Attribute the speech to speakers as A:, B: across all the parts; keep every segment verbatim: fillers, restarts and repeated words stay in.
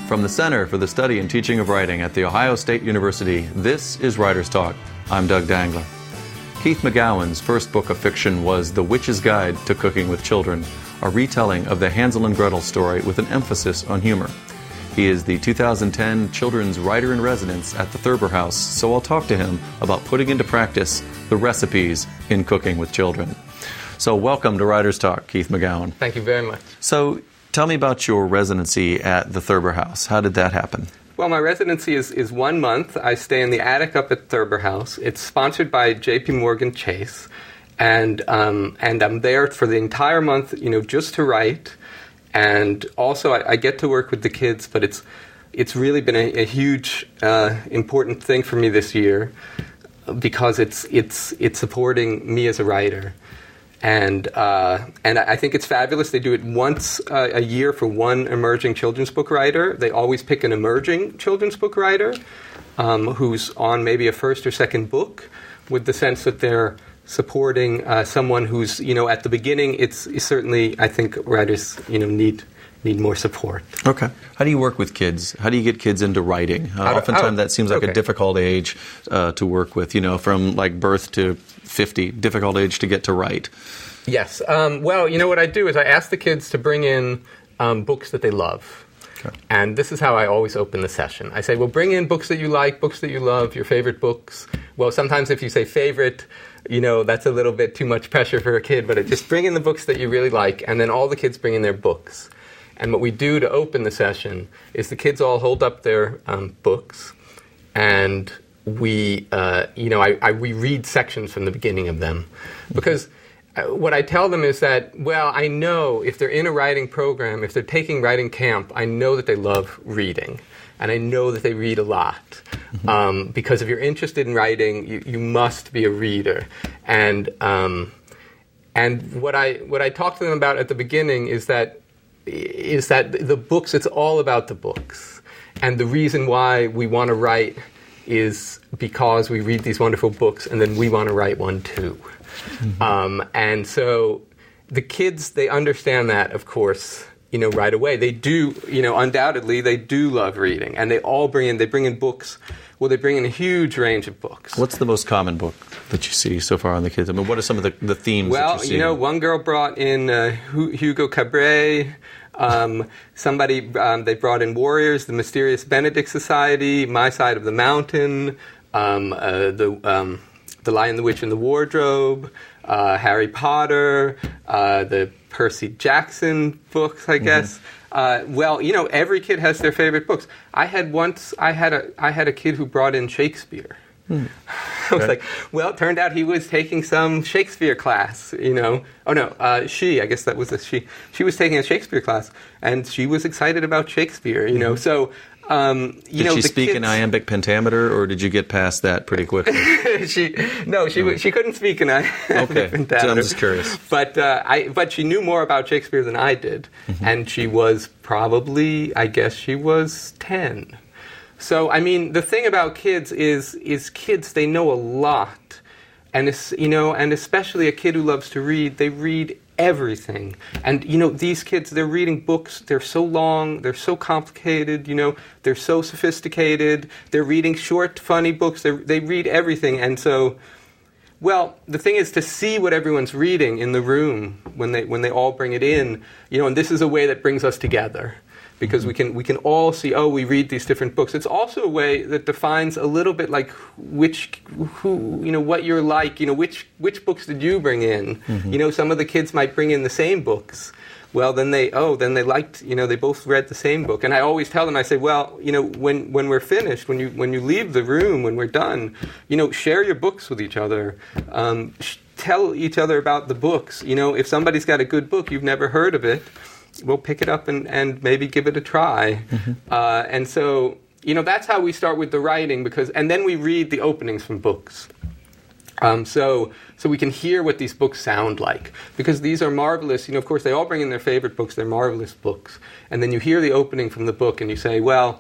A: From the Center for the Study and Teaching of Writing at The Ohio State University, this is Writer's Talk. I'm Doug Dangler. Keith McGowan's first book of fiction was The Witch's Guide to Cooking with Children, a retelling of the Hansel and Gretel story with an emphasis on humor. He is the two thousand ten Children's Writer-in-Residence at the Thurber House, so I'll talk to him about putting into practice the recipes in cooking with children. So welcome to Writer's Talk, Keith McGowan.
B: Thank you very much.
A: So tell me about your residency at the Thurber House. How did that happen?
B: Well, my residency is, is one month. I stay in the attic up at Thurber House. It's sponsored by J P Morgan Chase, and um, and I'm there for the entire month, you know, just to write. And also, I, I get to work with the kids, but it's it's really been a, a huge, uh, important thing for me this year because it's it's it's supporting me as a writer. And uh, and I think it's fabulous. They do it once uh, a year for one emerging children's book writer. They always pick an emerging children's book writer um, who's on maybe a first or second book, with the sense that they're supporting uh, someone who's, you know, at the beginning. It's, it's certainly, I think, writers, you know, need need more support.
A: Okay. How do you work with kids? How do you get kids into writing? Uh, oftentimes that seems like okay. a difficult age uh, to work with, you know, from like birth to fifty, difficult age to get to write.
B: Yes. Um, well, you know, what I do is I ask the kids to bring in um, books that they love. Okay. And this is how I always open the session. I say, well, bring in books that you like, books that you love, your favorite books. Well, sometimes if you say favorite, you know, that's a little bit too much pressure for a kid, but just bring in the books that you really like, and then all the kids bring in their books. And what we do to open the session is the kids all hold up their um, books, and we, uh, you know, I, I we read sections from the beginning of them. Because uh, what I tell them is that, well, I know if they're in a writing program, if they're taking writing camp, I know that they love reading. And I know that they read a lot. Mm-hmm. Um, because if you're interested in writing, you, you must be a reader. And um, and what I what I talk to them about at the beginning is that is that the books, it's all about the books. And the reason why we want to write is because we read these wonderful books, and then we want to write one too. Mm-hmm. Um, and so the kids, they understand that, of course, you know, right away. They do, you know, undoubtedly, they do love reading. And they all bring in, they bring in books. Well, they bring in a huge range of books.
A: What's the most common book that you see so far on the kids? I mean, what are some of the, the themes
B: well,
A: that you see?
B: Well, you know, one girl brought in uh, Hugo Cabret. Um, somebody, um, they brought in Warriors, The Mysterious Benedict Society, My Side of the Mountain, um, uh, the um, The Lion, the Witch, and the Wardrobe, uh, Harry Potter, uh, the Percy Jackson books, I guess. Mm-hmm. Uh, well, you know, every kid has their favorite books. I had once, I had a, I had a kid who brought in Shakespeare. Hmm. I was okay. like, well, it turned out he was taking some Shakespeare class, you know. Oh, no, uh, she, I guess that was a she. She was taking a Shakespeare class, and she was excited about Shakespeare, you know. Mm-hmm. So, um, you
A: did
B: know,
A: she
B: the
A: speak
B: kids...
A: in iambic pentameter, or did you get past that pretty quickly?
B: she No, she no. she couldn't speak in iambic
A: okay.
B: pentameter.
A: Okay, so I'm just curious.
B: But, uh, I, but she knew more about Shakespeare than I did, mm-hmm. and she was probably, I guess she was ten. So, I mean, the thing about kids is, is kids, they know a lot. And, it's, you know, and especially a kid who loves to read, they read everything. And, you know, these kids, they're reading books, they're so long, they're so complicated, you know, they're so sophisticated, they're reading short, funny books, they they read everything. And so, well, the thing is to see what everyone's reading in the room when they when they all bring it in, you know, and this is a way that brings us together. Because we can we can all see, oh, we read these different books. It's also a way that defines a little bit like which, who, you know, what you're like. You know, which which books did you bring in? Mm-hmm. You know, some of the kids might bring in the same books. Well, then they, oh, then they liked, you know, they both read the same book. And I always tell them, I say, well, you know, when, when we're finished, when you when you leave the room, when we're done, you know, share your books with each other. Um, sh- tell each other about the books. You know, if somebody's got a good book, you've never heard of it, we'll pick it up and, and maybe give it a try. Mm-hmm. Uh, and so, you know, that's how we start with the writing, because, and then we read the openings from books. Um, so, so we can hear what these books sound like, because these are marvelous. You know, of course, they all bring in their favorite books. They're marvelous books. And then you hear the opening from the book, and you say, well,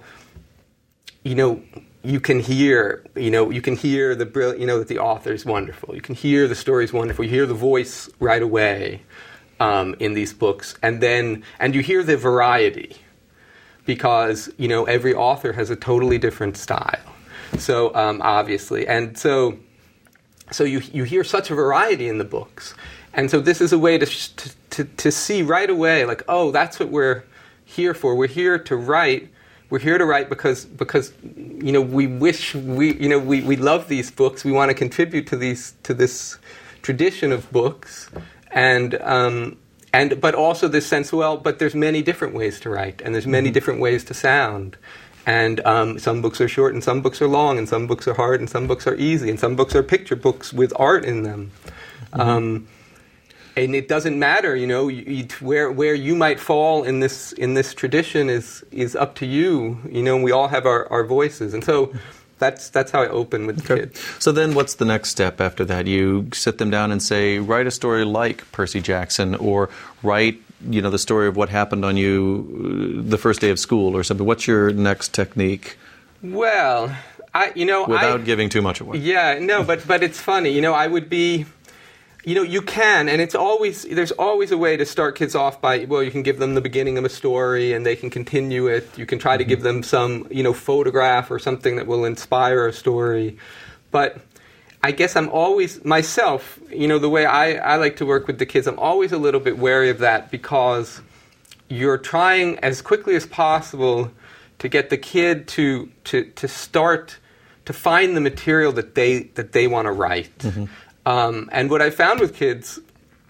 B: you know, you can hear, you know, you can hear the brilliant, you know, that the author's wonderful. You can hear the story's wonderful. You hear the voice right away um, in these books, and then, and you hear the variety. because, you know, every author has a totally different style. So, um, obviously. And so so you you hear such a variety in the books. And so this is a way to, to to to see right away, like, oh, that's what we're here for. We're here to write. We're here to write because because you know we wish we you know we, we love these books. We want to contribute to these to this tradition of books, and um, and but also this sense, well, but there's many different ways to write, and there's many mm-hmm. different ways to sound, and um, some books are short, and some books are long, and some books are hard, and some books are easy, and some books are picture books with art in them. Mm-hmm. Um, And it doesn't matter, you know, you, you, where where you might fall in this in this tradition is is up to you. You know, we all have our, our voices, and so that's that's how I open with the
A: okay.
B: kids.
A: So then, what's the next step after that? You sit them down and say, write a story like Percy Jackson, or write, you know, the story of what happened on you the first day of school, or something. What's your next technique?
B: Well, I you know
A: without
B: I,
A: giving too much away.
B: Yeah, no, but but it's funny. You know, I would be. You know, you can, and it's always, there's always a way to start kids off by, well, you can give them the beginning of a story and they can continue it. You can try to give them some, you know, photograph or something that will inspire a story. But I guess I'm always, myself, you know, the way I, I like to work with the kids, I'm always a little bit wary of that because you're trying as quickly as possible to get the kid to to, to start to find the material that they that they want to write. Mm-hmm. Um, and what I found with kids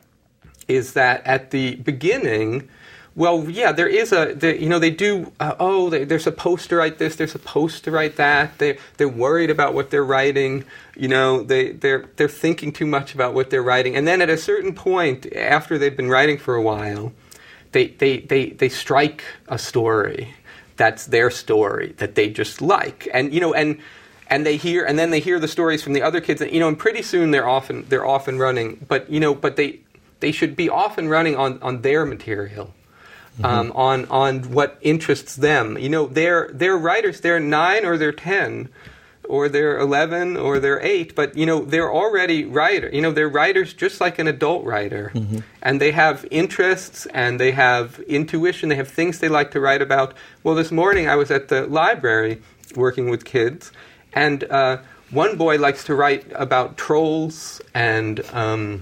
B: is that at the beginning, well, yeah, there is a, the, you know, they do, uh, oh, they, they're supposed to write this, they're supposed to write that, they, they're worried about what they're writing, you know, they, they're, they're thinking too much about what they're writing. And then at a certain point, after they've been writing for a while, they, they, they, they strike a story that's their story, that they just like. And, you know, and... And they hear, and then they hear the stories from the other kids. And, you know, and pretty soon they're often they're off and running. But you know, but they they should be off and running on, on their material, mm-hmm. um, on on what interests them. You know, they're they're writers. They're nine or they're ten, or they're eleven or they're eight. But you know, they're already writer. You know, they're writers just like an adult writer, mm-hmm. and they have interests and they have intuition. They have things they like to write about. Well, this morning I was at the library working with kids. And uh, one boy likes to write about trolls and um,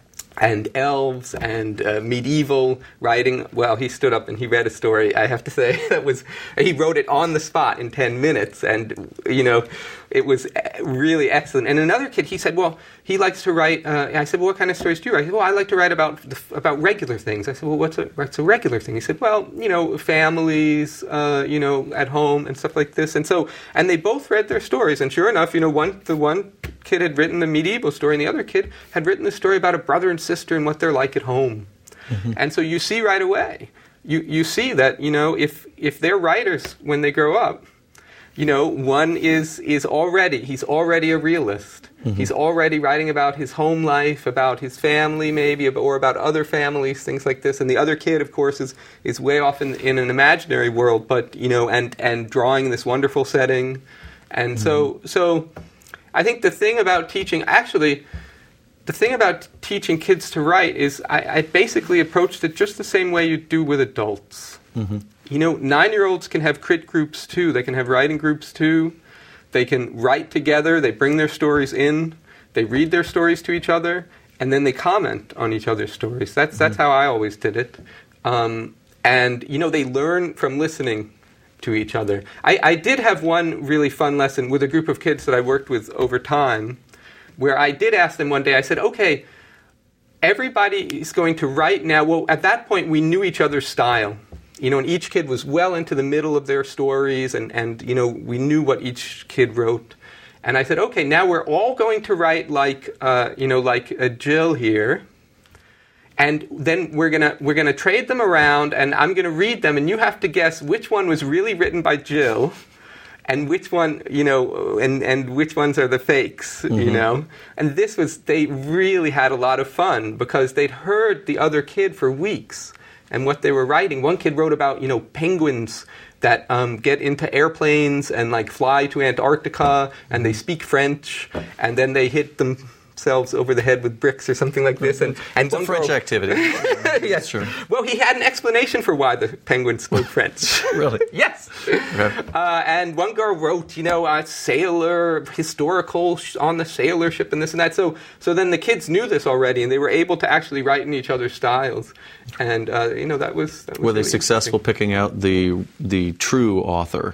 B: and elves and uh, medieval writing. Well, he stood up and he read a story, I have to say, that was, he wrote it on the spot in ten minutes. And, you know, it was really excellent. And another kid, he said, well, he likes to write, uh, I said, well, what kind of stories do you write? He said, well, I like to write about about regular things. I said, well, what's a, what's a regular thing? He said, well, you know, families, uh, you know, at home and stuff like this. And so, and they both read their stories. And sure enough, you know, one the one kid had written the medieval story and the other kid had written the story about a brother and sister and what they're like at home. Mm-hmm. And so you see right away, you, you see that, you know, if if they're writers when they grow up, you know, one is is already, he's already a realist. Mm-hmm. He's already writing about his home life, about his family maybe, or about other families, things like this. And the other kid, of course, is is way off in, in an imaginary world, but, you know, and, and drawing this wonderful setting. And mm-hmm. so so I think the thing about teaching, actually, the thing about teaching kids to write is I, I basically approached it just the same way you do with adults. Mm-hmm. You know, nine-year-olds can have crit groups too. They can have writing groups too. They can write together. They bring their stories in. They read their stories to each other, and then they comment on each other's stories. That's mm-hmm. that's how I always did it. Um, and, you know, they learn from listening to each other. I, I did have one really fun lesson with a group of kids that I worked with over time, where I did ask them one day, I said, okay, everybody is going to write now. Well, at that point, we knew each other's style. You know, and each kid was well into the middle of their stories, and, and, you know, we knew what each kid wrote. And I said, okay, now we're all going to write like, uh, you know, like uh, Jill here. And then we're gonna we're gonna trade them around, and I'm gonna read them, and you have to guess which one was really written by Jill, and which one, you know, and, and which ones are the fakes, mm-hmm. you know. And this was, they really had a lot of fun because they'd heard the other kid for weeks and what they were writing. One kid wrote about, you know, penguins that um, get into airplanes and like fly to Antarctica, and they speak French, and then they hit them. themselves over the head with bricks or something like this. And, and
A: it's a French
B: girl,
A: activity.
B: Yes.
A: Sure.
B: Well, he had an explanation for why the penguins spoke French.
A: Really?
B: Yes.
A: Okay.
B: Uh, and one girl wrote, you know, a sailor, historical sh- on the sailor ship and this and that. So so then the kids knew this already, and they were able to actually write in each other's styles. And, uh, you know, that was... That was
A: were they
B: really
A: successful picking out the the true author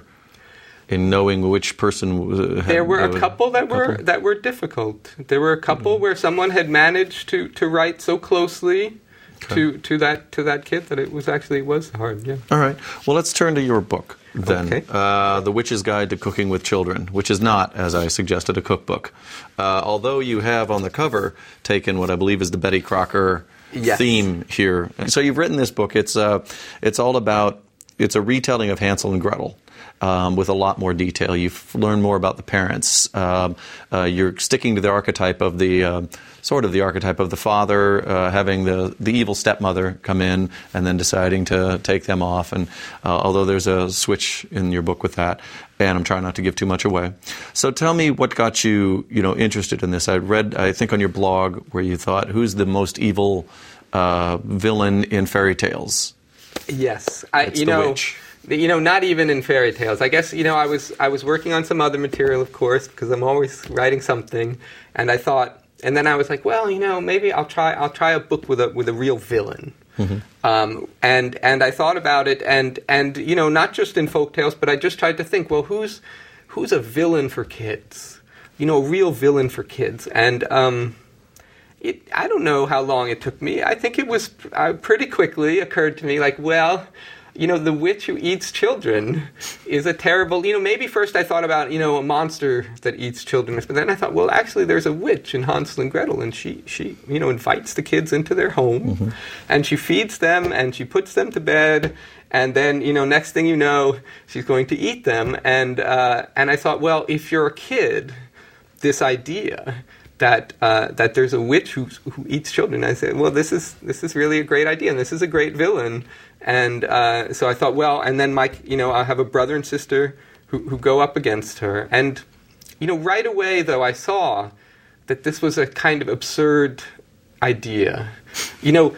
A: in knowing which person had...
B: There were a
A: uh,
B: couple that were
A: couple?
B: that were difficult. There were a couple mm-hmm. where someone had managed to, to write so closely okay. to, to that to that kid that it was actually it was hard. Yeah.
A: All right. Well, let's turn to your book then.
B: Okay.
A: Uh, The Witch's Guide to Cooking with Children, which is not, as I suggested, a cookbook. Uh, although you have on the cover taken what I believe is the Betty Crocker
B: yes.
A: theme here. So you've written this book. It's uh, it's all about it's a retelling of Hansel and Gretel. Um, with a lot more detail. You've learned more about the parents. Um, uh, you're sticking to the archetype of the, uh, sort of the archetype of the father, uh, having the, the evil stepmother come in and then deciding to take them off. And uh, although there's a switch in your book with that, and I'm trying not to give too much away. So tell me what got you, you know, interested in this. I read, I think on your blog, where you thought, who's the most evil uh, villain in fairy tales?
B: Yes. I,
A: it's
B: you
A: the
B: know,
A: witch.
B: You know, not even in fairy tales. I guess, you know, I was I was working on some other material, of course, because I'm always writing something, and I thought, and then I was like, well, you know, maybe I'll try I'll try a book with a with a real villain. Mm-hmm. Um, and and I thought about it, and and you know, not just in folk tales, but I just tried to think, well, who's who's a villain for kids? You know, a real villain for kids, and um, it, I don't know how long it took me. I think it was uh, pretty quickly occurred to me, like, well. You know, the witch who eats children is a terrible... You know, maybe first I thought about, you know, a monster that eats children. But then I thought, well, actually, there's a witch in Hansel and Gretel. And she, she you know, invites the kids into their home. Mm-hmm. And she feeds them, and she puts them to bed. And then, you know, next thing you know, she's going to eat them. And, uh, and I thought, well, if you're a kid, this idea... that uh, that there's a witch who who eats children. I said, well, this is this is really a great idea, and this is a great villain. And uh, so I thought, well, and then Mike, you know, I have a brother and sister who who go up against her, and you know, right away though, I saw that this was a kind of absurd idea. You know,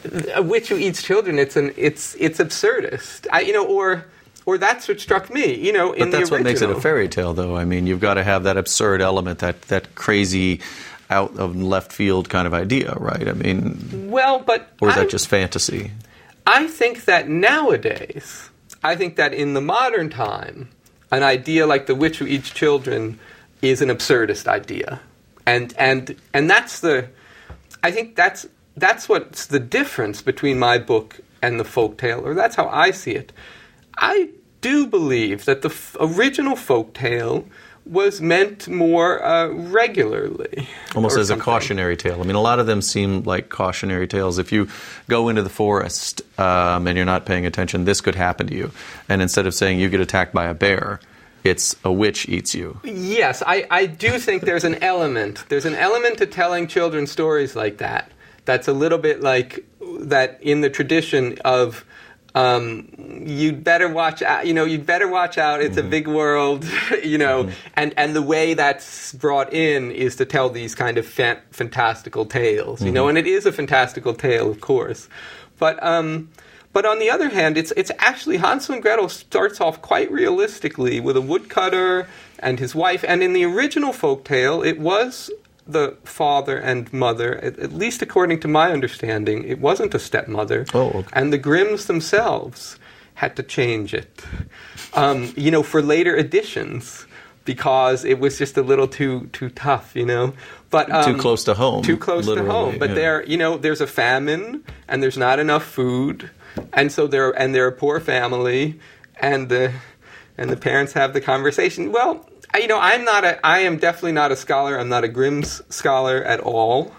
B: a witch who eats children. It's an it's it's absurdist. I you know or. Or that's what struck me, you know, in the original.
A: But that's what makes it a fairy tale, though. I mean, you've got to have that absurd element, that, that crazy, out of left field kind of idea, right? I mean,
B: well, but
A: or is
B: I'm,
A: that just fantasy?
B: I think that nowadays, I think that in the modern time, an idea like the witch who eats children is an absurdist idea, and and and that's the, I think that's that's what's the difference between my book and the folktale, or that's how I see it. I do believe that the f- original folktale was meant more uh, regularly.
A: Almost as
B: something.
A: a cautionary tale. I mean, a lot of them seem like cautionary tales. If you go into the forest um, and you're not paying attention, this could happen to you. And instead of saying you get attacked by a bear, it's a witch eats you.
B: Yes, I, I do think there's an element. There's an element to telling children stories like that. That's a little bit like that in the tradition of... Um, you'd better watch out, you know, you'd better watch out, it's mm-hmm. a big world, you know, mm-hmm. and, and the way that's brought in is to tell these kind of fan- fantastical tales, you mm-hmm. know, and it is a fantastical tale, of course. But, um, but on the other hand, it's, it's actually, Hansel and Gretel starts off quite realistically with a woodcutter and his wife, and in the original folktale, it was the father and mother, at, at least according to my understanding, it wasn't a stepmother.
A: Oh, okay.
B: And the Grimms themselves had to change it, um, you know, for later editions, because it was just a little too too tough, you know. But um,
A: too close to home.
B: Too close to home. But yeah. there, you know, there's a famine, and there's not enough food, and so they're and they're a poor family, and the and the parents have the conversation. Well. You know, I'm not a. I am definitely not a scholar. I'm not a Grimm's scholar at all,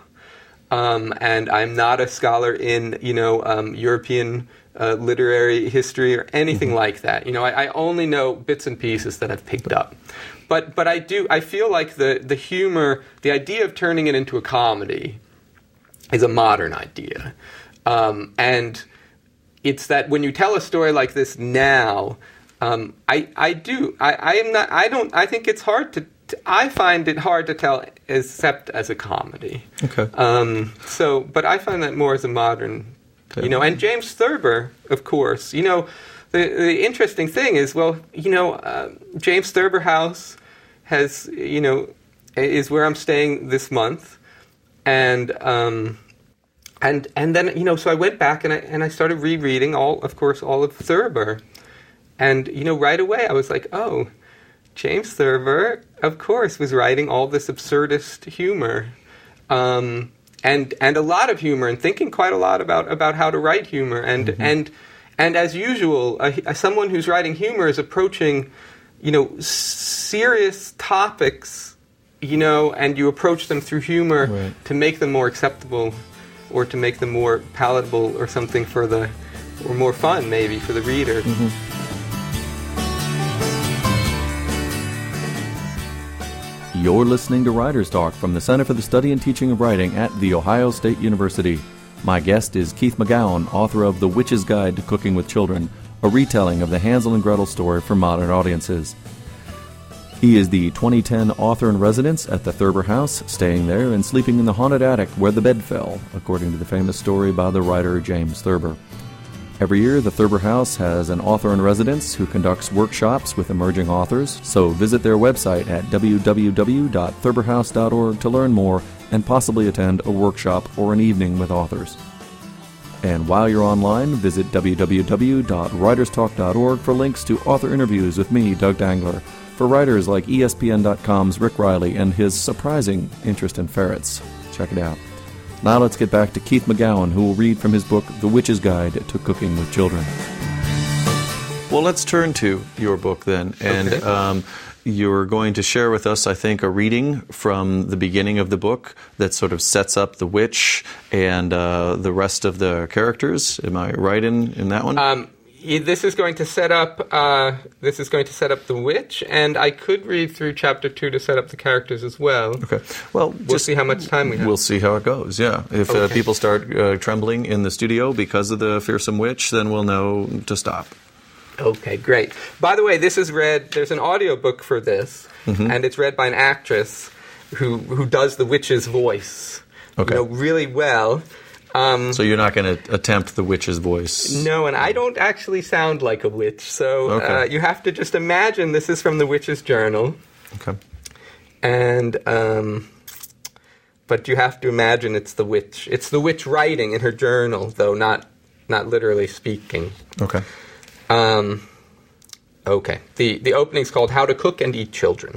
B: um, and I'm not a scholar in you know um, European uh, literary history or anything mm-hmm. like that. You know, I, I only know bits and pieces that I've picked up. But but I do. I feel like the the humor, the idea of turning it into a comedy, is a modern idea, um, and it's that when you tell a story like this now. Um, I, I do. I, I am not. I don't. I think it's hard to, I find it hard to tell except as a comedy.
A: Okay.
B: Um, so, but I find that more as a modern, you know, and James Thurber, of course. You know, the, the interesting thing is, well, you know, uh, James Thurber House has, you know, is where I'm staying this month. And, um, and, and then, you know, so I went back and I, and I started rereading all, of course, all of Thurber. And, you know, right away I was like, oh, James Thurber, of course, was writing all this absurdist humor, um, and and a lot of humor, and thinking quite a lot about, about how to write humor, and mm-hmm. and and as usual, uh, someone who's writing humor is approaching, you know, serious topics, you know, and you approach them through humor right. to make them more acceptable, or to make them more palatable, or something for the, or more fun maybe for the reader.
A: Mm-hmm. You're listening to Writers Talk from the Center for the Study and Teaching of Writing at The Ohio State University. My guest is Keith McGowan, author of The Witch's Guide to Cooking with Children, a retelling of the Hansel and Gretel story for modern audiences. He is the twenty ten author-in-residence at the Thurber House, staying there and sleeping in the haunted attic where the bed fell, according to the famous story by the writer James Thurber. Every year, the Thurber House has an author-in-residence who conducts workshops with emerging authors, so visit their website at w w w dot thurber house dot org to learn more and possibly attend a workshop or an evening with authors. And while you're online, visit w w w dot writers talk dot org for links to author interviews with me, Doug Dangler, for writers like E S P N dot com's Rick Riley and his surprising interest in ferrets. Check it out. Now let's get back to Keith McGowan, who will read from his book, The Witch's Guide to Cooking with Children. Well, let's turn to your book then. And
B: okay.
A: um, you're going to share with us, I think, a reading from the beginning of the book that sort of sets up the witch and uh, the rest of the characters. Am I right in, in that one?
B: Um, this is going to set up uh, this is going to set up the witch, and I could read through chapter two to set up the characters as well.
A: Okay. Well,
B: we'll
A: just,
B: see how much time we have.
A: We'll see how it goes. Yeah. If
B: okay.
A: uh, people start uh, trembling in the studio because of the fearsome witch, then we'll know to stop.
B: Okay, great. By the way, this is read. There's an audiobook for this,
A: mm-hmm.
B: and it's read by an actress who who does the witch's voice.
A: Okay.
B: You know, really well. Um,
A: so you're not going to attempt the witch's voice?
B: No, and I don't actually sound like a witch, so
A: okay.
B: uh, you have to just imagine this is from the Witch's Journal.
A: Okay.
B: And, um, but you have to imagine it's the witch. It's the witch writing in her journal, though not not literally speaking.
A: Okay.
B: Um, okay. The, the opening's called How to Cook and Eat Children.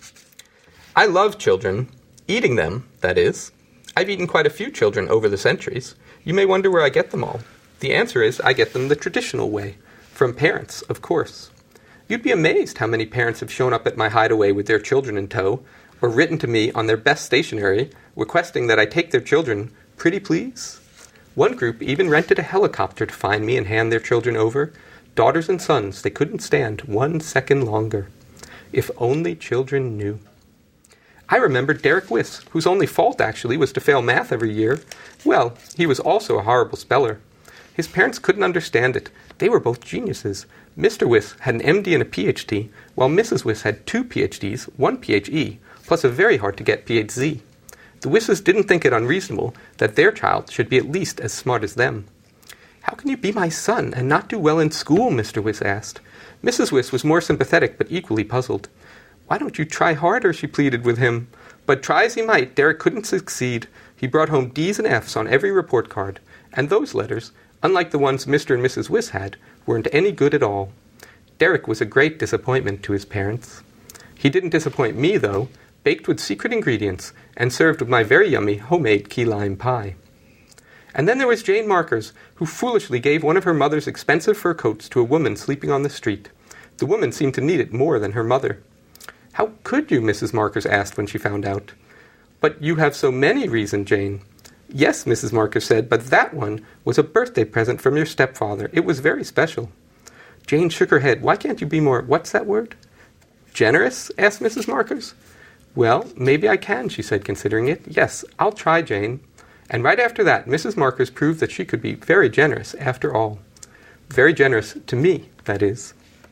B: I love children, eating them, that is. I've eaten quite a few children over the centuries. You may wonder where I get them all. The answer is I get them the traditional way. From parents, of course. You'd be amazed how many parents have shown up at my hideaway with their children in tow, or written to me on their best stationery, requesting that I take their children, pretty please. One group even rented a helicopter to find me and hand their children over. Daughters and sons they couldn't stand one second longer. If only children knew. I remember Derek Wiss, whose only fault, actually, was to fail math every year. Well, he was also a horrible speller. His parents couldn't understand it. They were both geniuses. Mister Wiss had an M D and a P H D, while Missus Wiss had two P H Ds, one P H E, plus a very hard-to-get P H Z. The Wisses didn't think it unreasonable that their child should be at least as smart as them. How can you be my son and not do well in school? Mister Wiss asked. Missus Wiss was more sympathetic but equally puzzled. Why don't you try harder, she pleaded with him. But try as he might, Derek couldn't succeed. He brought home D's and F's on every report card, and those letters, unlike the ones Mister and Missus Wiss had, weren't any good at all. Derek was a great disappointment to his parents. He didn't disappoint me, though, baked with secret ingredients and served with my very yummy homemade key lime pie. And then there was Jane Markers, who foolishly gave one of her mother's expensive fur coats to a woman sleeping on the street. The woman seemed to need it more than her mother. How could you, Missus Markers asked when she found out. But you have so many, reasoned Jane. Yes, Missus Markers said, but that one was a birthday present from your stepfather. It was very special. Jane shook her head. Why can't you be more, what's that word? Generous? Asked Missus Markers. Well, maybe I can, she said, considering it. Yes, I'll try, Jane. And right after that, Missus Markers proved that she could be very generous after all. Very generous to me, that is.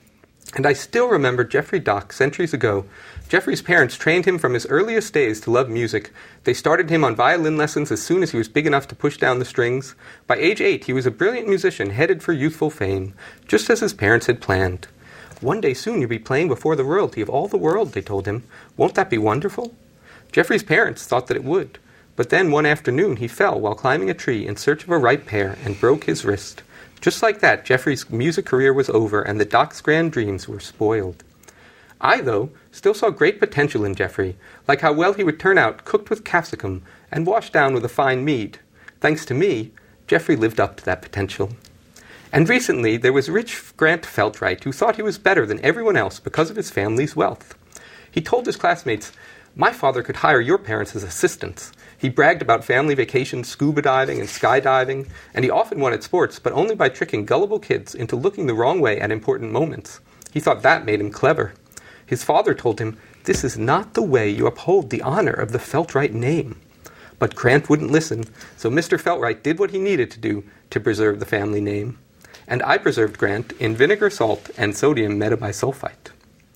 B: And I still remember Jeffrey Dock centuries ago. Jeffrey's parents trained him from his earliest days to love music. They started him on violin lessons as soon as he was big enough to push down the strings. By age eight, he was a brilliant musician headed for youthful fame, just as his parents had planned. One day soon you'll be playing before the royalty of all the world, they told him. Won't that be wonderful? Jeffrey's parents thought that it would. But then one afternoon he fell while climbing a tree in search of a ripe pear and broke his wrist. Just like that, Jeffrey's music career was over and the Dock's grand dreams were spoiled. I, though, still saw great potential in Jeffrey, like how well he would turn out cooked with capsicum and washed down with a fine mead. Thanks to me, Jeffrey lived up to that potential. And recently, there was rich Grant Feltright who thought he was better than everyone else because of his family's wealth. He told his classmates, "My father could hire your parents as assistants." He bragged about family vacations, scuba diving, and skydiving, and he often won at sports, but only by tricking gullible kids into looking the wrong way at important moments. He thought that made him clever. His father told him, "This is not the way you uphold the honor of the Feltright name." But Grant wouldn't listen, so Mister Feltright did what he needed to do to preserve the family name. And I preserved Grant in vinegar, salt, and sodium metabisulfite.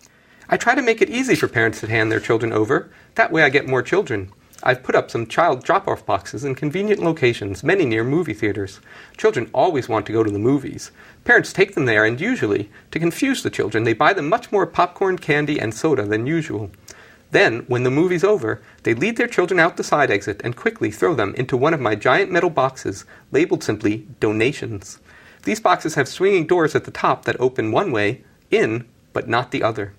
B: I try to make it easy for parents to hand their children over. That way I get more children. I've put up some child drop-off boxes in convenient locations, many near movie theaters. Children always want to go to the movies. Parents take them there, and usually, to confuse the children, they buy them much more popcorn, candy, and soda than usual. Then, when the movie's over, they lead their children out the side exit and quickly throw them into one of my giant metal boxes, labeled simply donations. These boxes have swinging doors at the top that open one way, in, but not the other.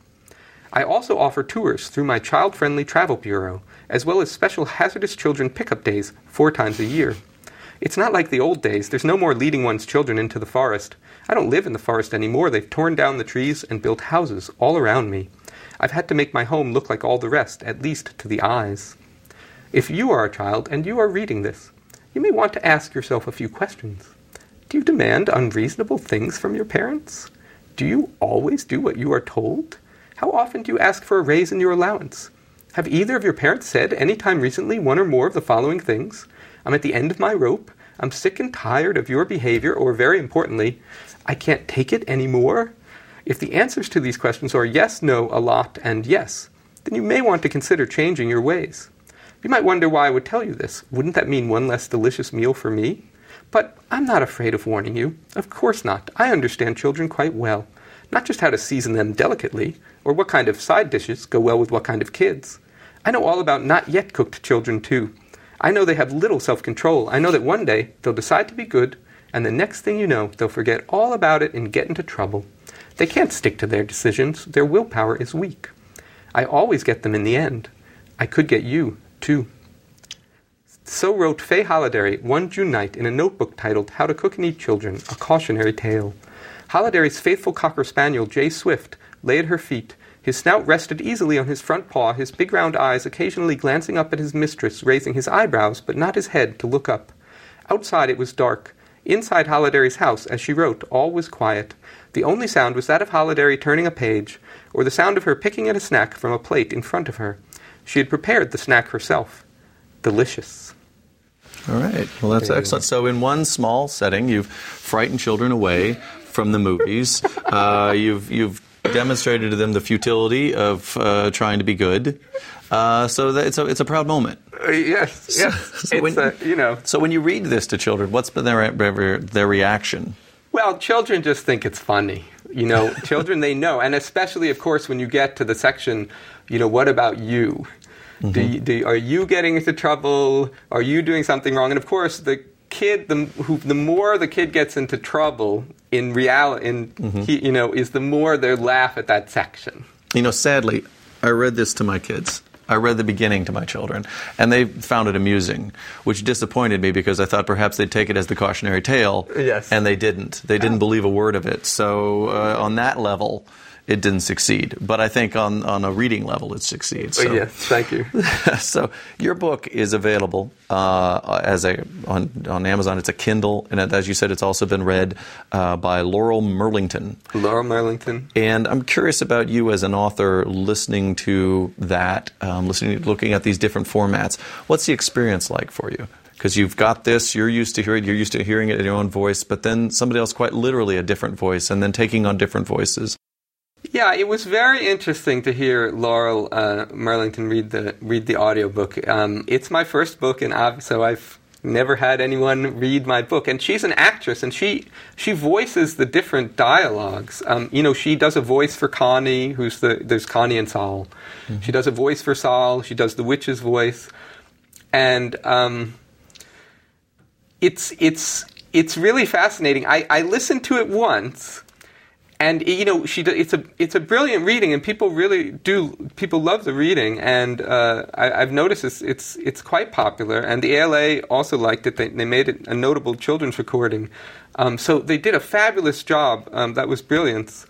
B: I also offer tours through my child-friendly travel bureau, as well as special hazardous children pickup days four times a year. It's not like the old days. There's no more leading one's children into the forest. I don't live in the forest anymore. They've torn down the trees and built houses all around me. I've had to make my home look like all the rest, at least to the eyes. If you are a child and you are reading this, you may want to ask yourself a few questions. Do you demand unreasonable things from your parents? Do you always do what you are told? How often do you ask for a raise in your allowance? Have either of your parents said any time recently one or more of the following things? I'm at the end of my rope. I'm sick and tired of your behavior, or very importantly, I can't take it anymore. If the answers to these questions are yes, no, a lot, and yes, then you may want to consider changing your ways. You might wonder why I would tell you this. Wouldn't that mean one less delicious meal for me? But I'm not afraid of warning you. Of course not. I understand children quite well. Not just how to season them delicately, or what kind of side dishes go well with what kind of kids. I know all about not yet cooked children, too. I know they have little self-control. I know that one day they'll decide to be good, and the next thing you know, they'll forget all about it and get into trouble. They can't stick to their decisions. Their willpower is weak. I always get them in the end. I could get you, too. So wrote Fay Holliday one June night in a notebook titled How to Cook and Eat Children, a Cautionary Tale. Holliday's faithful cocker spaniel, Jay Swift, lay at her feet. His snout rested easily on his front paw, his big round eyes occasionally glancing up at his mistress, raising his eyebrows, but not his head, to look up. Outside it was dark. Inside Holliday's house, as she wrote, all was quiet. The only sound was that of Holliday turning a page, or the sound of her picking at a snack from a plate in front of her. She had prepared the snack herself. Delicious.
A: All right. Well, that's excellent. So in one small setting, you've frightened children away from the movies. Uh, you've you've demonstrated to them the futility of uh, trying to be good. Uh, so that it's a it's a proud moment.
B: Uh, yes, yes.
A: So, so
B: it's
A: when,
B: a, you know.
A: So when you read this to children, what's been their their reaction?
B: Well, children just think it's funny. You know, children, they know, and especially, of course, when you get to the section, you know, what about you? Mm-hmm. Do you, do, are you getting into trouble? Are you doing something wrong? And of course, the kid, the who, the more the kid gets into trouble, in reality, in mm-hmm. he, you know, is the more they laugh at that section.
A: You know, sadly, I read this to my kids. I read the beginning to my children, and they found it amusing, which disappointed me because I thought perhaps they'd take it as the cautionary tale,
B: yes.
A: and they didn't. They didn't believe a word of it. So uh, on that level, it didn't succeed. But I think on, on a reading level, it succeeds. So.
B: Yes, thank you.
A: So your book is available uh, as a on, on Amazon. It's a Kindle, and as you said, it's also been read uh, by Laurel Merlington.
B: Laurel Merlington.
A: And I'm curious about you as an author, listening to that, um, listening, looking at these different formats. What's the experience like for you? Because you've got this, you're used to hearing, you're used to hearing it in your own voice, but then somebody else, quite literally, a different voice, and then taking on different voices.
B: Yeah, it was very interesting to hear Laurel uh, Merlington read the read the audiobook. Um, it's my first book, and I've, so I've never had anyone read my book. And she's an actress, and she she voices the different dialogues. Um, you know, she does a voice for Connie, who's the there's Connie and Saul. Mm-hmm. She does a voice for Saul. She does the witch's voice, and um, it's it's it's really fascinating. I, I listened to it once. And you know, she it's a it's a brilliant reading, and people really do people love the reading, and uh, I, I've noticed it's, it's it's quite popular. And the A L A also liked it; they, they made it a notable children's recording. Um, so they did a fabulous job. Um, that was brilliant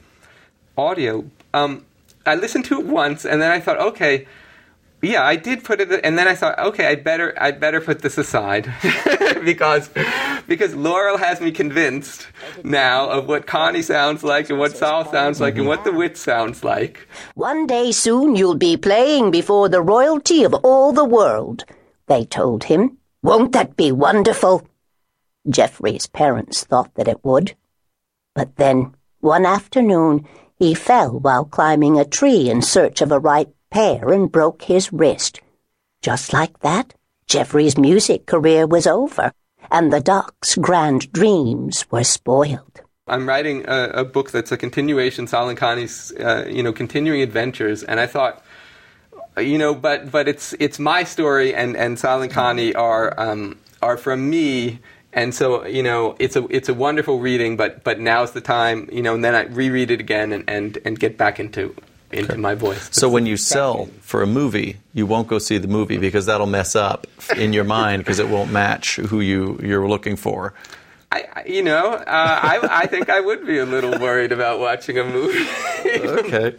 B: audio. Um, I listened to it once, and then I thought, okay, yeah, I did put it, and then I thought, okay, I better I better put this aside because because Laurel has me convinced now of what Connie sounds like and what Saul sounds like and what the witch sounds like.
C: One day soon you'll be playing before the royalty of all the world, they told him. Won't that be wonderful? Geoffrey's parents thought that it would. But then, one afternoon, he fell while climbing a tree in search of a ripe pear and broke his wrist. Just like that, Geoffrey's music career was over, and the duck's grand dreams were spoiled.
B: I'm writing a, a book that's a continuation, Saul and Connie's, uh, you know, continuing adventures, and I thought, you know, but but it's it's my story, and, and Saul and Connie are um, are from me, and so you know, it's a it's a wonderful reading, but but now's the time, you know, and then I reread it again and, and, and get back into. into
A: okay.
B: my voice.
A: So when you sell for a movie, you won't go see the movie because that'll mess up in your mind because it won't match who you, you're looking for.
B: I, I you know, uh, I, I think I would be a little worried about watching a movie.
A: Okay.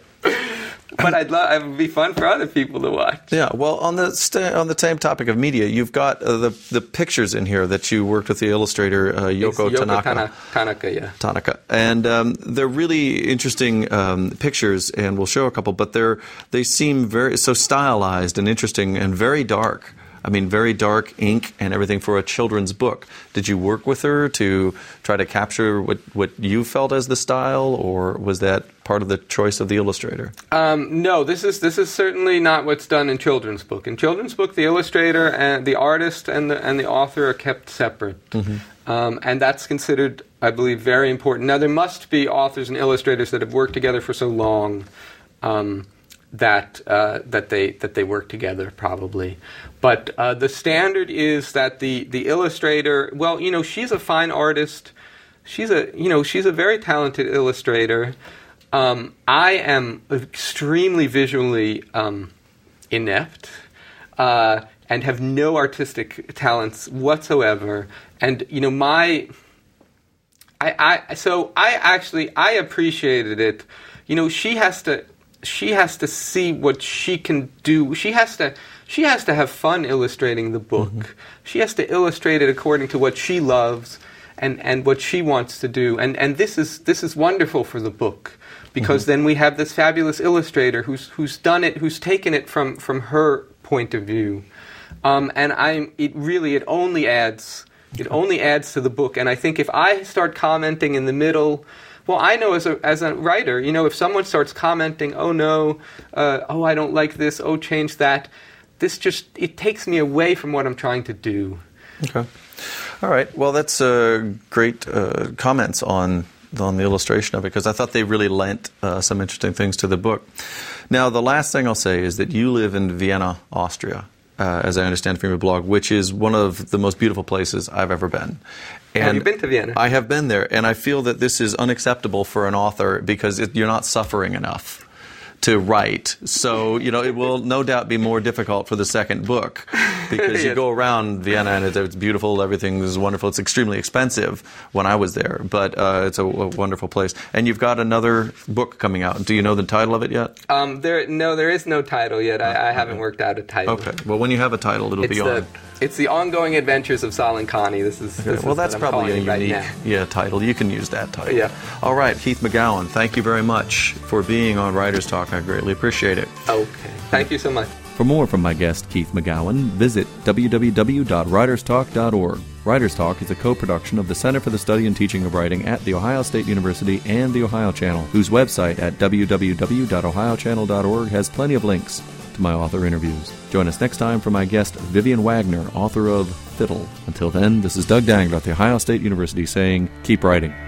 B: But I'd love, it would be fun for other people to watch.
A: Yeah, well, on the st- on the same topic of media, you've got uh, the the pictures in here that you worked with the illustrator uh, Yoko,
B: Yoko
A: Tanaka.
B: Tana- Tanaka, yeah.
A: Tanaka, and um, they're really interesting um, pictures, and we'll show a couple. But they're they seem very so stylized and interesting and very dark. I mean, very dark ink and everything for a children's book. Did you work with her to try to capture what, what you felt as the style, or was that part of the choice of the illustrator?
B: Um, no, this is this is certainly not what's done in children's book. In children's book, the illustrator and the artist and the and the author are kept separate, mm-hmm. um, and that's considered, I believe, very important. Now, there must be authors and illustrators that have worked together for so long. Um, that uh, that they that they work together probably, but uh, the standard is that the the illustrator. Well, you know, she's a fine artist. She's a you know she's a very talented illustrator. Um, I am extremely visually um, inept uh, and have no artistic talents whatsoever. And you know my. I, I so I actually I appreciated it. You know, she has to. She has to see what she can do. She has to she has to have fun illustrating the book. Mm-hmm. She has to illustrate it according to what she loves and, and what she wants to do. And and this is this is wonderful for the book because mm-hmm. then we have this fabulous illustrator who's who's done it, who's taken it from, from her point of view. Um, and I'm it really it only adds it only adds to the book. And I think if I start commenting in the middle. Well, I know as a as a writer, you know, if someone starts commenting, oh no, uh, oh I don't like this, oh change that, this just it takes me away from what I'm trying to do.
A: Okay, all right. Well, that's uh, great uh, comments on on the illustration of it because I thought they really lent uh, some interesting things to the book. Now, the last thing I'll say is that you live in Vienna, Austria. Uh, as I understand from your blog, which is one of the most beautiful places I've ever been. And
B: have you been to Vienna?
A: I have been there, and I feel that this is unacceptable for an author because it, you're not suffering enough to write. So, you know, it will no doubt be more difficult for the second book because you
B: yes.
A: go around Vienna and it's, it's beautiful, everything is wonderful. It's extremely expensive when I was there, but uh, it's a, a wonderful place. And you've got another book coming out. Do you know the title of it yet?
B: Um, there, no, there is no title yet. I, I haven't worked out a title.
A: Okay. Well, when you have a title, it'll
B: it's
A: be
B: the,
A: on.
B: It's the ongoing adventures of Saul and Connie. This is
A: okay.
B: this
A: well,
B: is
A: that's probably a unique
B: right
A: yeah title. You can use that title.
B: Yeah.
A: All right, Keith McGowan, thank you very much for being on Writers Talk. I greatly appreciate it.
B: Okay. Thank you so much.
A: For more from my guest, Keith McGowan, visit w w w dot writers talk dot org. Writers Talk is a co-production of the Center for the Study and Teaching of Writing at The Ohio State University and The Ohio Channel, whose website at w w w dot ohio channel dot org has plenty of links to my author interviews. Join us next time for my guest, Vivian Wagner, author of Fiddle. Until then, this is Doug Dangler at The Ohio State University saying, keep writing.